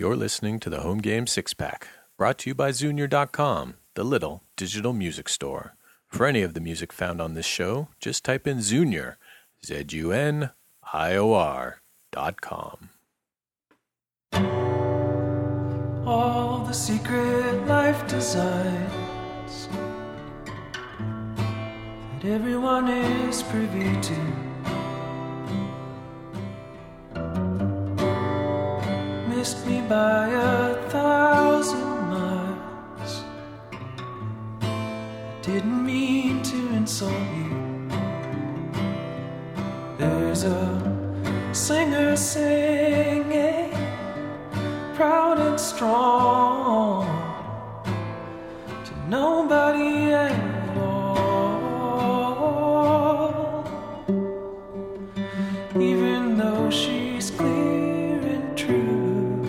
You're listening to the Home Game Six Pack, brought to you by Zunior.com, the little digital music store. For any of the music found on this show, just type in Zunior, ZUNIOR.com. All the secret life designs that everyone is privy to, missed me by 1,000 miles. I didn't mean to insult you. There's a singer singing, proud and strong, to nobody at all, even though she's clear and true.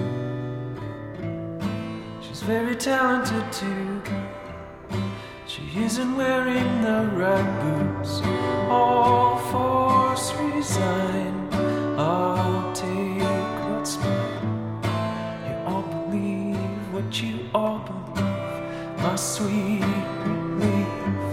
She's very talented too. She isn't wearing the right boots. All force resign. I'll take what's mine. You all believe what you all believe. My sweet relief.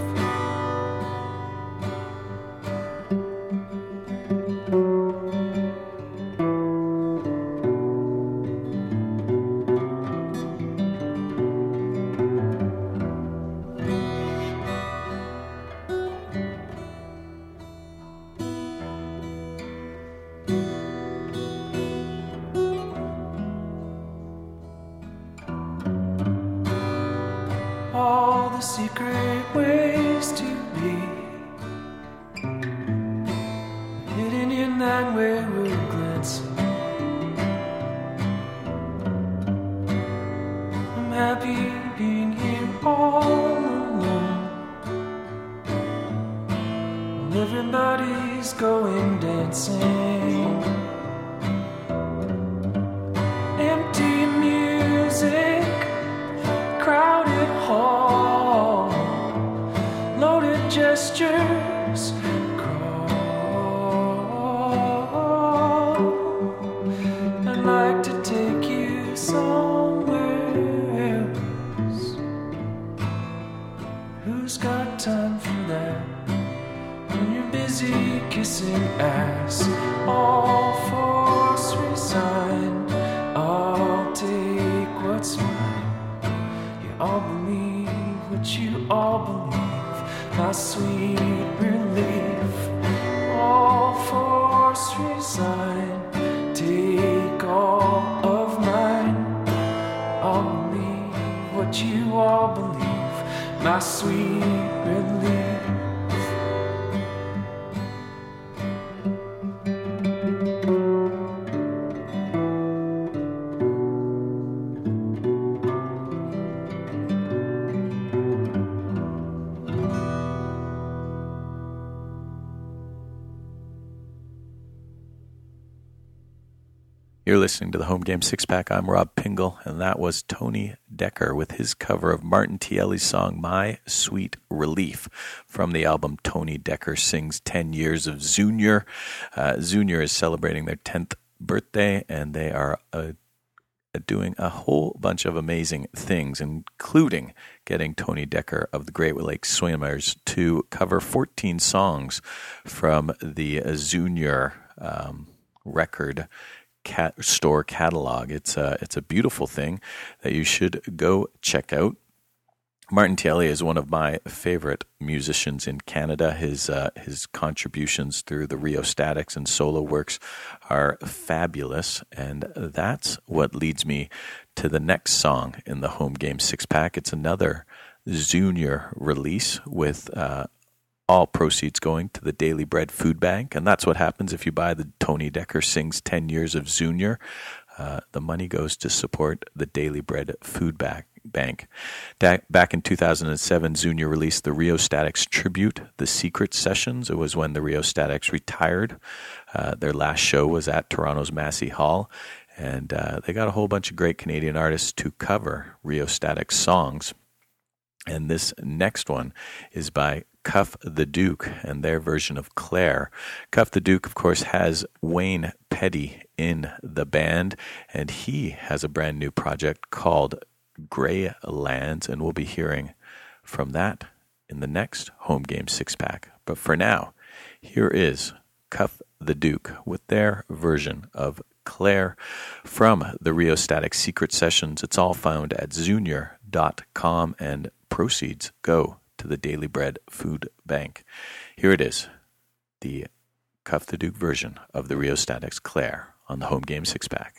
All the secret ways to be hidden in that wayward glancing. I'm happy being here all alone, while everybody's going dancing. Empty music, crowded hall, loaded gestures, crawl. I'd like to take you somewhere else. Who's got time for that when you're busy kissing ass? All force resigned. I'll take what's mine. All believe what you all believe, my sweet relief. All force resign, take all of mine. All believe what you all believe, my sweet relief. You're listening to the Home Game Six Pack. I'm Rob Pingle, and that was Tony Decker with his cover of Martin Tielli's song "My Sweet Relief" from the album Tony Decker Sings 10 Years of Zunior. Zunior is celebrating their 10th birthday, and they are doing a whole bunch of amazing things, including getting Tony Decker of the Great Lakes Swimmers to cover 14 songs from the Zunior record store catalog. It's a beautiful thing that you should go check out. Martin Tielli is one of my favorite musicians in Canada. His contributions through the Rheostatics and solo works are fabulous, and that's what leads me to the next song in the Home Game Six Pack. It's another Zunior release with all proceeds going to the Daily Bread Food Bank, and that's what happens if you buy the Tony Decker Sings 10 Years of Zunior. The money goes to support the Daily Bread Food Bank. Back in 2007, Zunior released the Rheostatics tribute, The Secret Sessions. It was when the Rheostatics retired. Their last show was at Toronto's Massey Hall, and they got a whole bunch of great Canadian artists to cover Rheostatics songs. And this next one is by Cuff the Duke and their version of Claire. Cuff the Duke, of course, has Wayne Petty in the band, and he has a brand new project called Grey Lands, and we'll be hearing from that in the next Home Game Six-Pack. But for now, here is Cuff the Duke with their version of Claire from the Rheostatic Secret Sessions. It's all found at Zunior.com, and proceeds go to the Daily Bread Food Bank. Here it is, the Cuff the Duke version of the Rheostatics' Claire on the Home Game Six-Pack.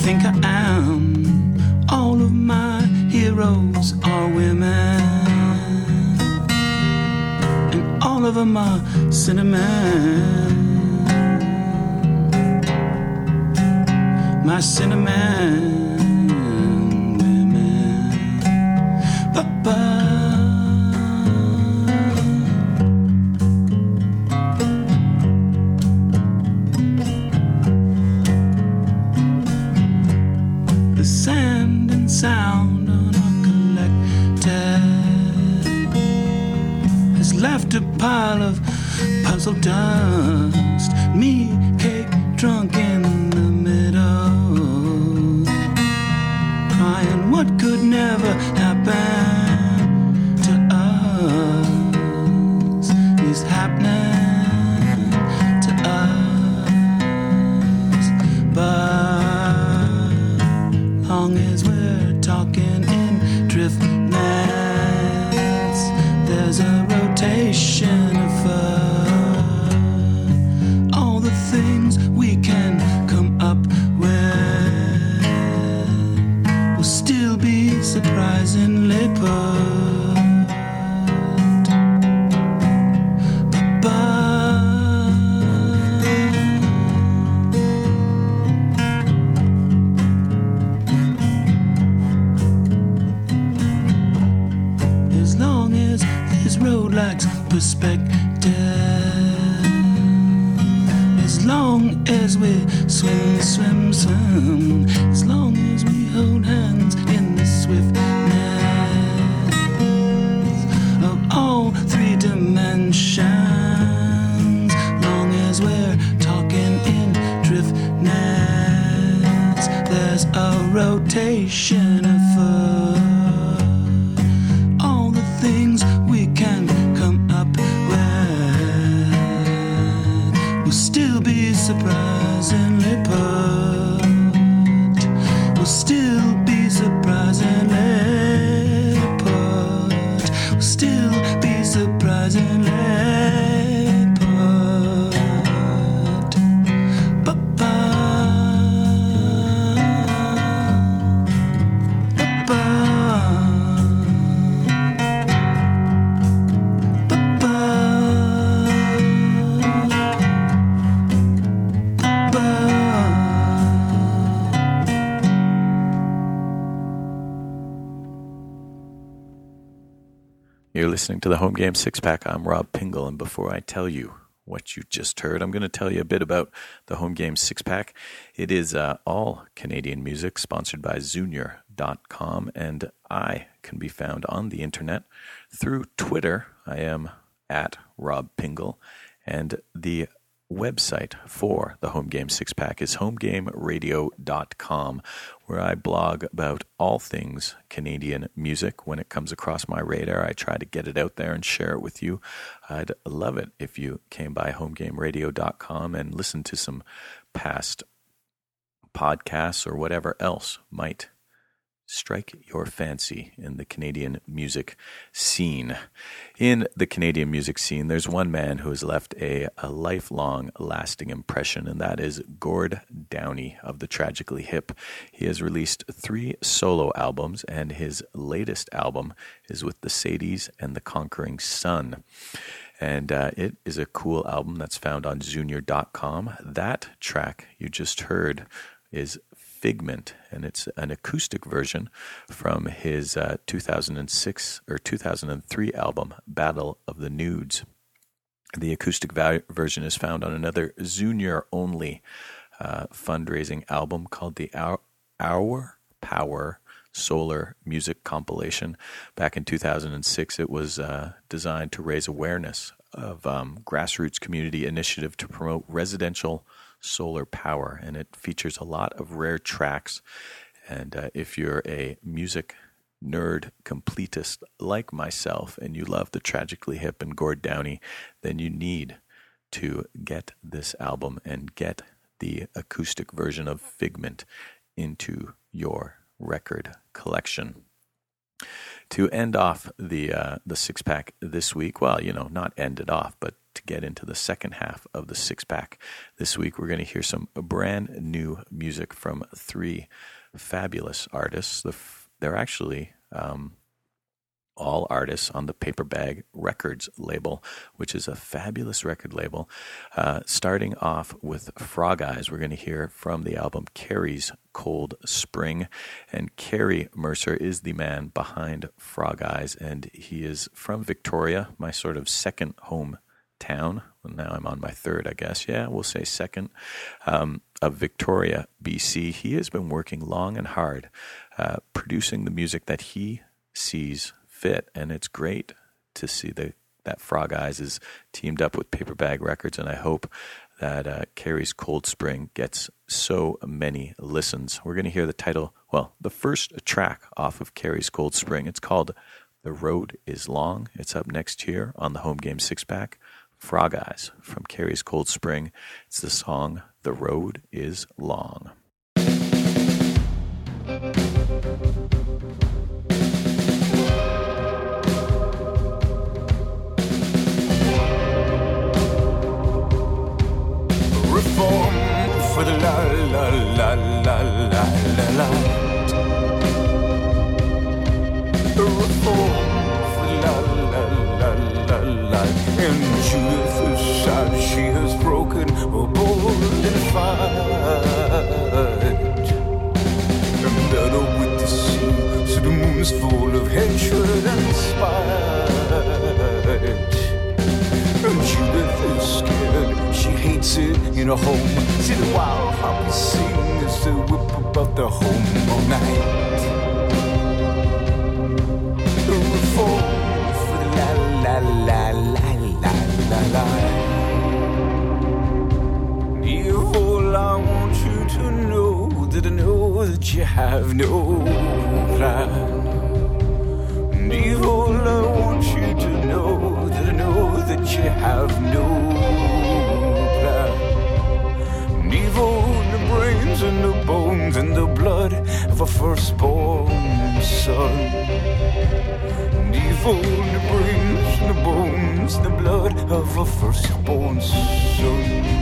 think I am. All of my heroes are women, and all of them are cinnamon. My cinnamon women. Ba-ba. The sand and sound on our collector has left a pile of puzzle dust. Me, cake, drunk in the middle, crying what could never happen to us is happening to us. But long as we're talking in drift nets, there's a rotation of all the things we can come up with will still be surprisingly put. As long as this road lacks perspective, as long as we swim, swim, swim, as long as we hold hands in the swiftness of all three dimensions, long as we're talking in drift nets, there's a rotation afoot. All the things we can come up with will still be surprisingly put. Will still be surprisingly put. Will still be surprisingly put. Ba-ba. Ba-ba. You're listening to the Home Game Six Pack. I'm Rob Pingle, and before I tell you what you just heard, I'm going to tell you a bit about the Home Game Six Pack. It is all Canadian music, sponsored by Zunior.com, and I can be found on the internet through Twitter. I am at Rob Pingle, and the website for the Home Game Six Pack is homegameradio.com, where I blog about all things Canadian music. When it comes across my radar, I try to get it out there and share it with you. I'd love it if you came by homegameradio.com and listened to some past podcasts or whatever else might strike your fancy in the Canadian music scene. In the Canadian music scene, there's one man who has left a lifelong lasting impression, and that is Gord Downie of the Tragically Hip. He has released 3 solo albums, and his latest album is with the Sadies and the Conquering Sun. And it is a cool album that's found on Zunior.com. That track you just heard is Figment, and it's an acoustic version from his 2006 or 2003 album, Battle of the Nudes. The acoustic version is found on another Zunior-only fundraising album called the Our Power Solar Music Compilation. Back in 2006, it was designed to raise awareness of grassroots community initiative to promote residential solar power, and it features a lot of rare tracks. And if you're a music nerd completist like myself and you love the Tragically Hip and Gord Downie, then you need to get this album and get the acoustic version of Figment into your record collection. To end off the six-pack this week, well, not end it off, but to get into the second half of the six-pack. This week we're going to hear some brand new music from three fabulous artists. They're actually all artists on the Paper Bag Records label, which is a fabulous record label. Starting off with Frog Eyes, we're going to hear from the album Carrie's Cold Spring. And Carrie Mercer is the man behind Frog Eyes, and he is from Victoria, my sort of second hometown. Well, now I'm on my third, I guess. Yeah, we'll say second, of Victoria, BC. He has been working long and hard producing the music that he sees fit, and it's great to see that Frog Eyes is teamed up with Paper Bag Records, and I hope that Carrie's Cold Spring gets so many listens. We're going to hear the first track off of Carrie's Cold Spring. It's called The Road is Long. It's up next here on the Home Game Six-Pack. Frog Eyes from Carrie's Cold Spring. It's the song The Road is Long. Reform for the la la la la la la la. Reform for the la la la la la. And Judith is sad, she has broken her bold and fight. And battle with the sea, so the moon's full of hatred and spite. And Judith is scared, she hates it in her home. See the wild harpies sing as they whip about their home all night. Reform for the la la la la la la la. Evil, I want you to know that I know that you have no plan. And evil, I want you to know that I know that you have no plan. And evil in the brains and the bones and the blood of a firstborn son. And evil in the brains and the bones and the blood of a firstborn son.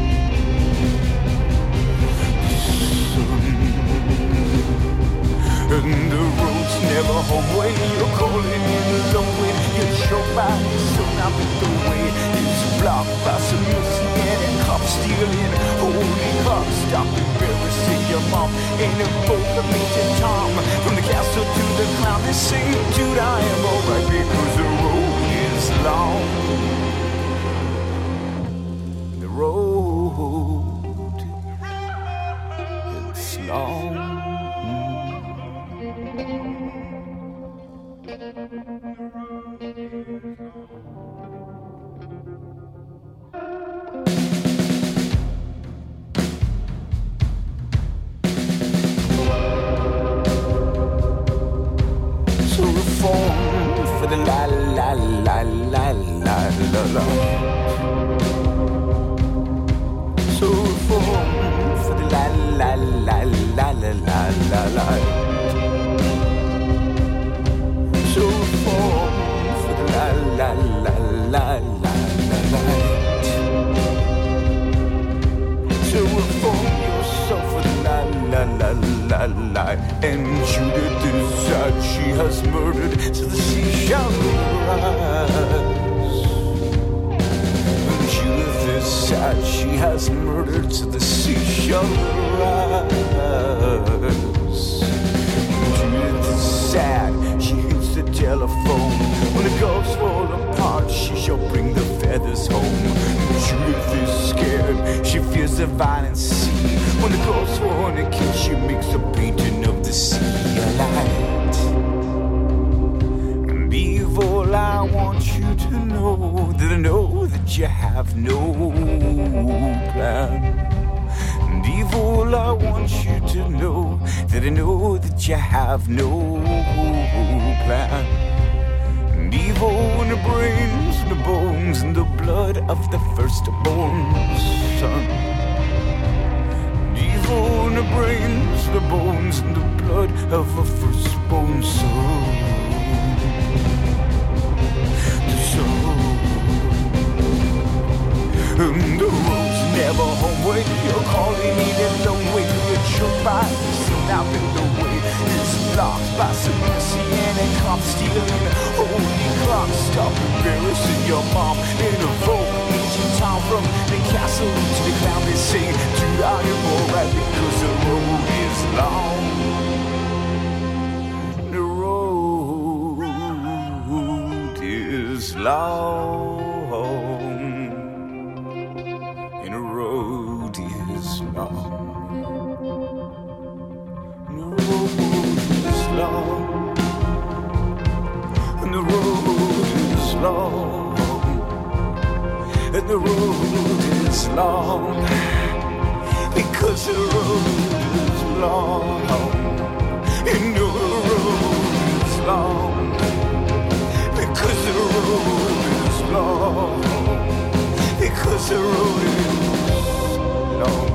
And the road's never home when you're calling in alone. When you show back, so now the way is blocked by some missing and cops stealing. Holy cops, stop embarrassing your mom. Ain't a boat of me to Tom. From the castle to the clown, they say, dude, I am alright because the road is long. The road is long. So reform for the la la la la la la la. So reform for the la la la la la la la la. So reform for the la la la la la la la. So reform yourself for the la la la la la. And Judith is sad, she has murdered till the sea shall rise. And Judith is sad, she has murdered till the sea shall rise. And Judith is sad, she hits the telephone. When the gulfs fall apart, she shall bring the feathers home. Judith is scared, she fears the violent sea. When the gulfs want to kill, she makes a painting of the sea alight. And evil, I want you to know that I know that you have no plan. And evil, I want you to know that I know that you have no plan. And evil in the brains and the bones and the blood of the firstborn son. And evil in the brains, the bones and the blood of a firstborn son. The road's never home when you're calling it alone. When you're choked by yourself out in the way. It's locked by some messianic cop stealing. Holy clock, stop embarrassing your mom. In a folk ancient town from the castle to the clown they sing. Do I am alright because the road is long. The road is long. And the road is long. The road is long. And the road is long. And the road is long. Because the road is long. You know the road is long. Because the road is long. Because the road is long.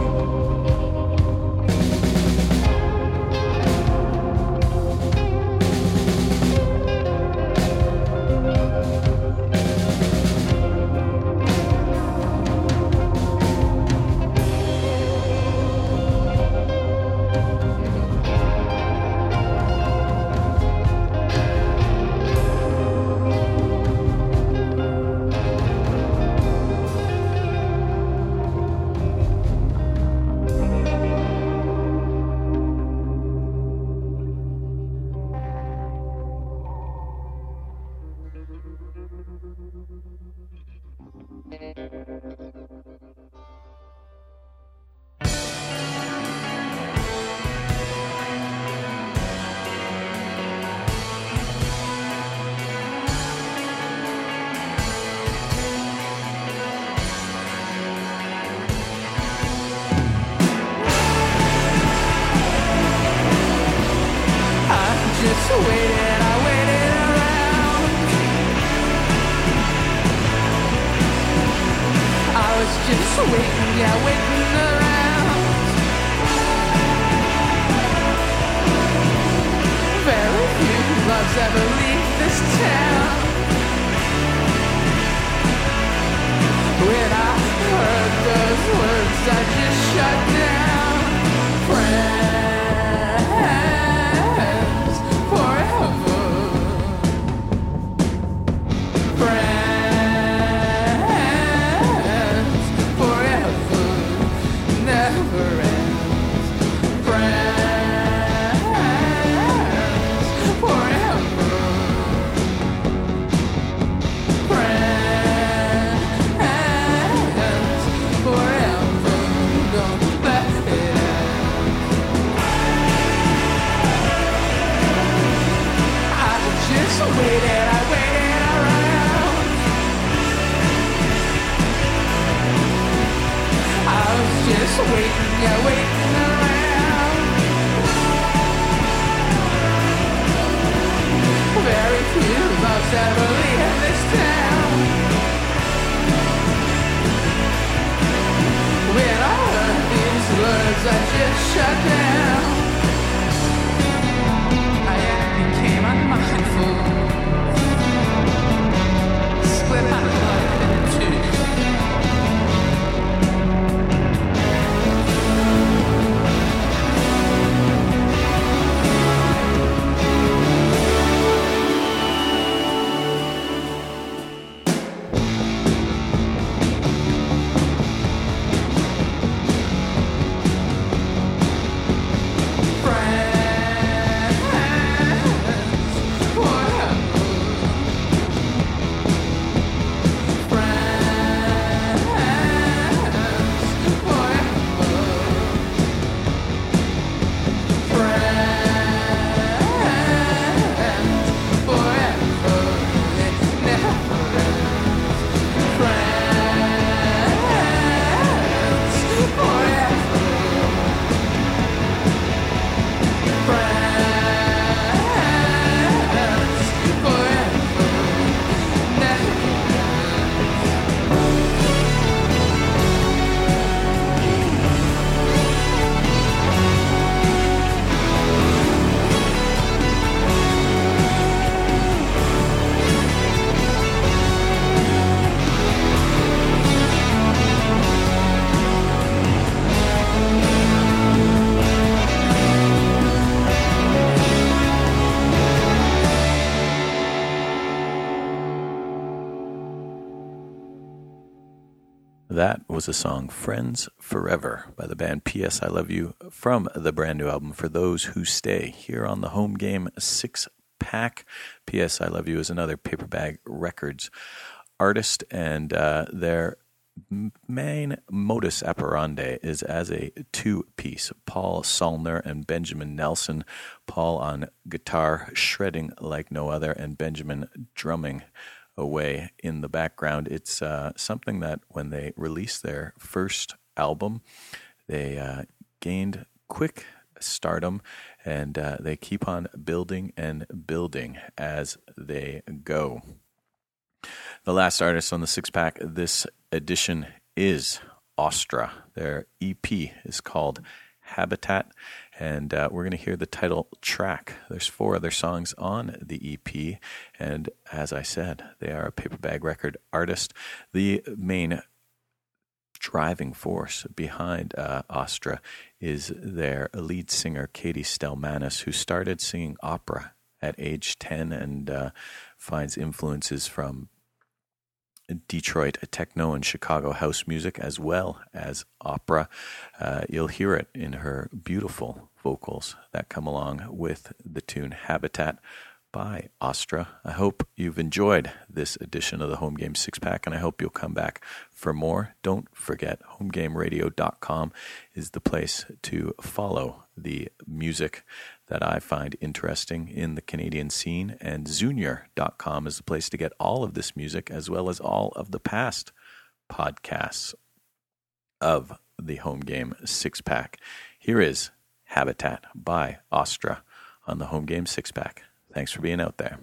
That was a song, Friends Forever, by the band P.S. I Love You, from the brand new album For Those Who Stay, here on the Home Game 6-pack. P.S. I Love You is another Paperbag Records artist, and their main modus operandi is as a two-piece. Paul Solner and Benjamin Nelson. Paul on guitar, shredding like no other, and Benjamin drumming away in the background. It's something that when they released their first album, they gained quick stardom, and they keep on building and building as they go. The last artist on the six-pack this edition is Austra. Their EP is called Habitat, and we're going to hear the title track. There's 4 other songs on the EP, and as I said, they are a Paperbag Record artist. The main driving force behind Austra is their lead singer, Katie Stelmanis, who started singing opera at age 10 and finds influences from Detroit techno and Chicago house music as well as opera. You'll hear it in her beautiful vocals that come along with the tune Habitat by Austra. I hope you've enjoyed this edition of the Home Game 6-pack, and I hope you'll come back for more. Don't forget, homegameradio.com is the place to follow the music that I find interesting in the Canadian scene, and Zunior.com is the place to get all of this music as well as all of the past podcasts of the Home Game 6-pack. Here is Habitat by Austra on the Home Game 6-pack. Thanks for being out there.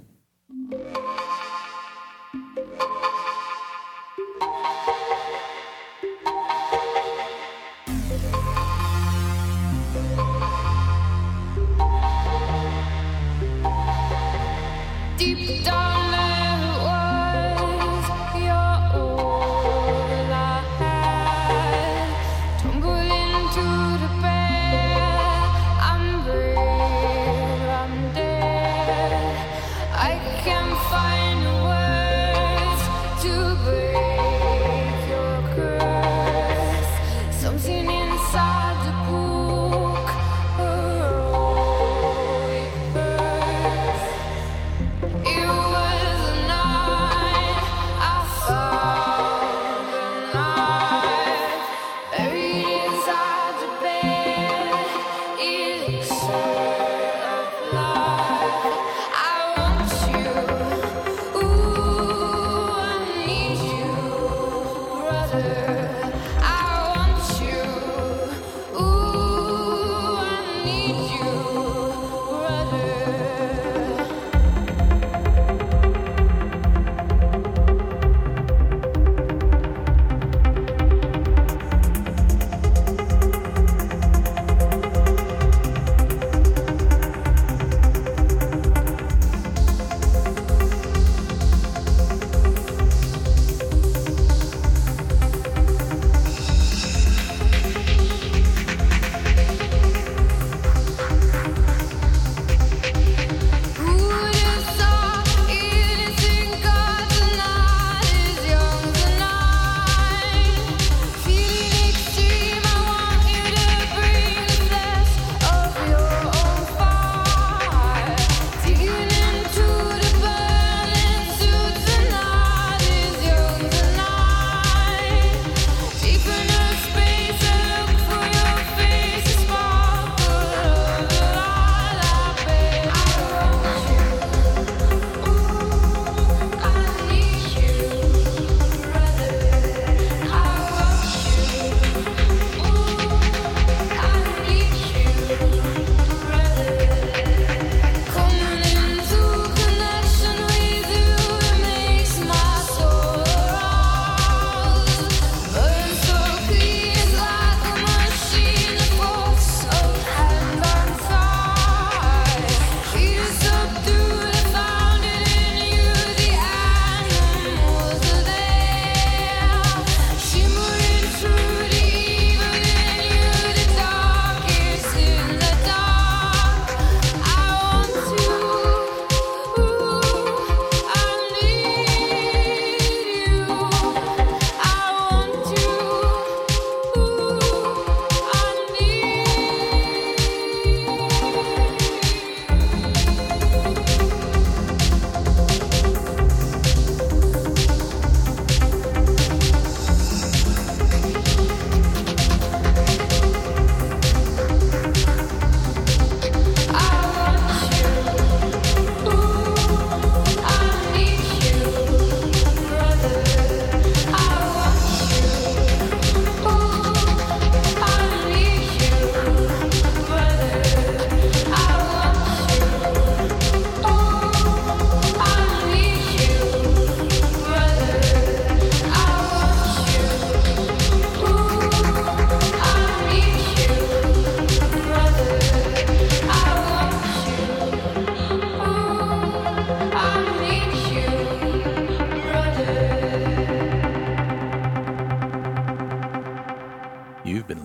Deep down there was your all I had. Tumble into the bed. I'm brave, I'm dead.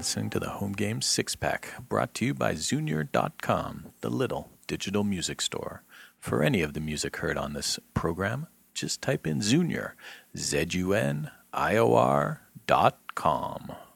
listening to the Home Game 6-Pack, brought to you by Zunior.com, the little digital music store. For any of the music heard on this program, just type in Zunior, ZUNIOR.com.